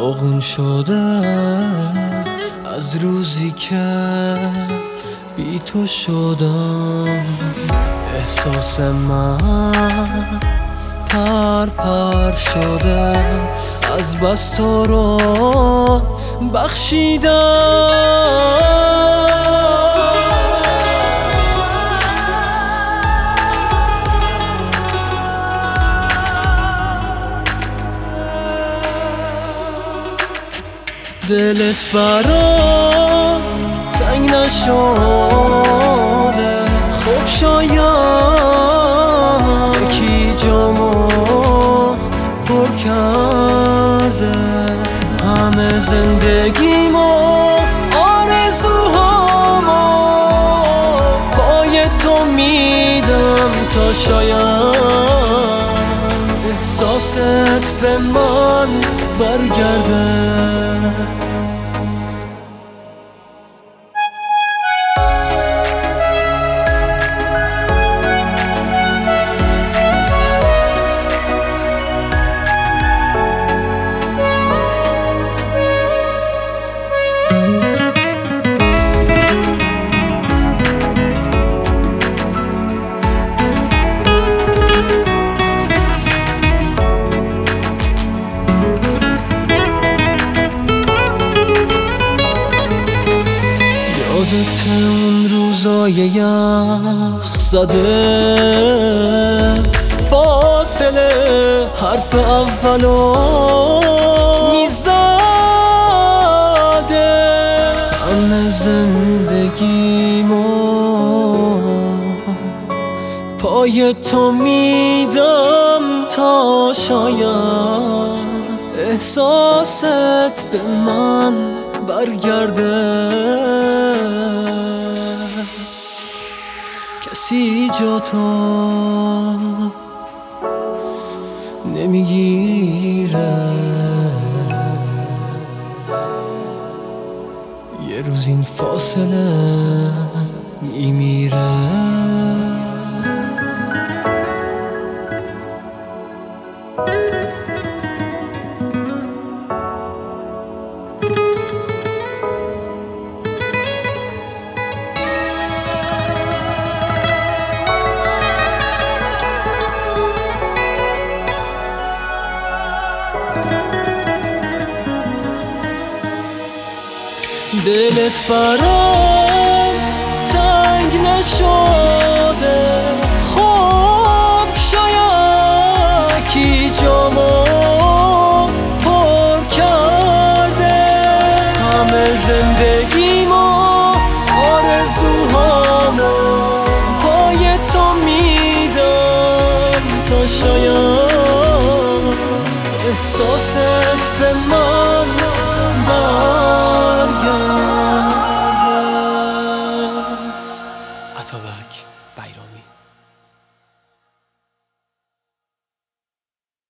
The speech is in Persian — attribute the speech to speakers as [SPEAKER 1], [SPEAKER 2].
[SPEAKER 1] داغون شده از روزی که بی تو شدم. احساس من پر شده از بس تو رو بخشیدم. دلت برام تنگ نشده، خب شاید یکی جامو پر کرده. همه زندگیمو آرزوهامو پای تو میدم تا شاید احساست به من برگرده. یادت اون روزای یخ زده، فاصله حرف اولو میزده. همه زندگیمو پای تو میدم تا شاید احساست به من برگرده. کسی جا تو نمیگیره، یه روز این فاصله میمیره. دلت برام تنگ نشده،